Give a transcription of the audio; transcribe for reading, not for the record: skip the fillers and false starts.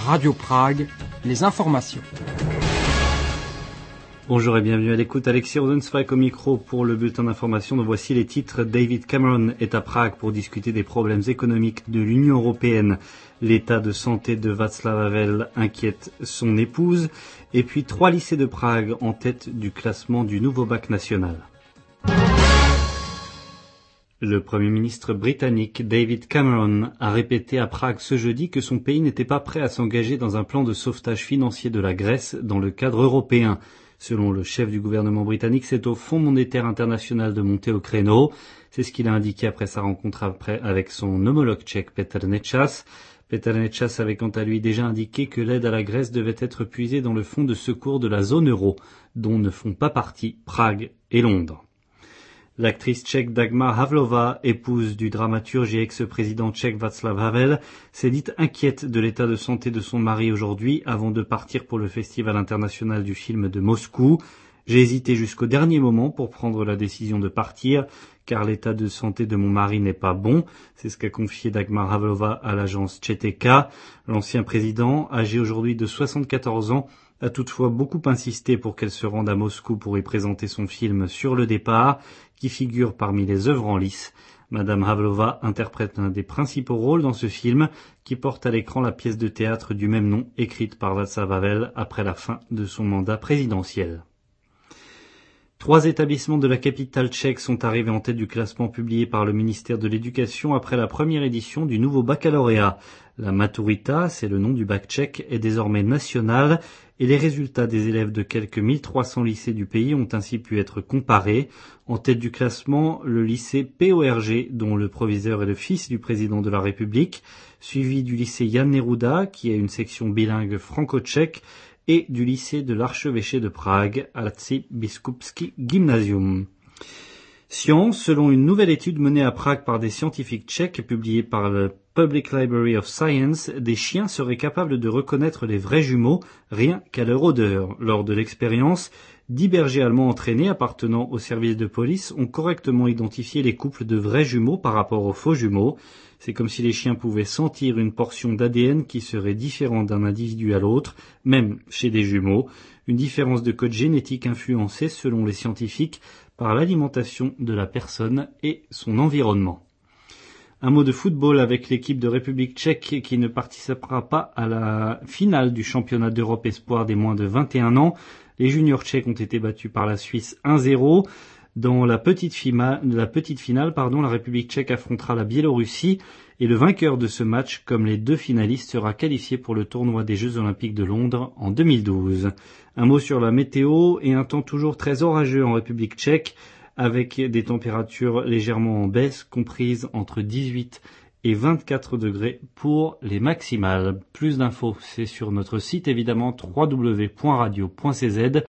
Radio Prague, les informations. Bonjour et bienvenue à l'écoute. Alexis Rosenzweig au micro pour le bulletin d'information. Donc voici les titres. David Cameron est à Prague pour discuter des problèmes économiques de l'Union européenne. L'état de santé de Václav Havel inquiète son épouse. Et puis 3 lycées de Prague en tête du classement du nouveau bac national. Le Premier ministre britannique David Cameron a répété à Prague ce jeudi que son pays n'était pas prêt à s'engager dans un plan de sauvetage financier de la Grèce dans le cadre européen. Selon le chef du gouvernement britannique, c'est au Fonds monétaire international de monter au créneau. C'est ce qu'il a indiqué après sa rencontre avec son homologue tchèque Petr Nečas. Petr Nečas avait quant à lui déjà indiqué que l'aide à la Grèce devait être puisée dans le fonds de secours de la zone euro, dont ne font pas partie Prague et Londres. L'actrice tchèque Dagmar Havlová, épouse du dramaturge et ex-président tchèque Václav Havel, s'est dite inquiète de l'état de santé de son mari aujourd'hui avant de partir pour le Festival international du film de Moscou. J'ai hésité jusqu'au dernier moment pour prendre la décision de partir, car l'état de santé de mon mari n'est pas bon. C'est ce qu'a confié Dagmar Havlová à l'agence ČTK. L'ancien président, âgé aujourd'hui de 74 ans, a toutefois beaucoup insisté pour qu'elle se rende à Moscou pour y présenter son film Sur le départ, qui figure parmi les œuvres en lice. Madame Havlová interprète l'un des principaux rôles dans ce film, qui porte à l'écran la pièce de théâtre du même nom, écrite par Václav Havel après la fin de son mandat présidentiel. 3 établissements de la capitale tchèque sont arrivés en tête du classement publié par le ministère de l'Éducation après la première édition du nouveau baccalauréat. La Maturita, c'est le nom du bac tchèque, est désormais national et les résultats des élèves de quelques 1300 lycées du pays ont ainsi pu être comparés. En tête du classement, le lycée PORG, dont le proviseur est le fils du président de la République, suivi du lycée Jan Neruda, qui a une section bilingue franco-tchèque, et du lycée de l'archevêché de Prague, Arcibiskupski Gymnasium. Science, selon une nouvelle étude menée à Prague par des scientifiques tchèques publiée par le Public Library of Science, des chiens seraient capables de reconnaître les vrais jumeaux rien qu'à leur odeur. Lors de l'expérience, 10 bergers allemands entraînés appartenant au service de police ont correctement identifié les couples de vrais jumeaux par rapport aux faux jumeaux. C'est comme si les chiens pouvaient sentir une portion d'ADN qui serait différente d'un individu à l'autre, même chez des jumeaux. Une différence de code génétique influencée, selon les scientifiques, par l'alimentation de la personne et son environnement. Un mot de football avec l'équipe de République tchèque qui ne participera pas à la finale du championnat d'Europe espoir des moins de 21 ans. Les juniors tchèques ont été battus par la Suisse 1-0. Dans la petite finale, la République tchèque affrontera la Biélorussie et le vainqueur de ce match, comme les 2 finalistes, sera qualifié pour le tournoi des Jeux Olympiques de Londres en 2012. Un mot sur la météo et un temps toujours très orageux en République tchèque, avec des températures légèrement en baisse, comprises entre 18 et 24 degrés pour les maximales. Plus d'infos, c'est sur notre site évidemment www.radio.cz.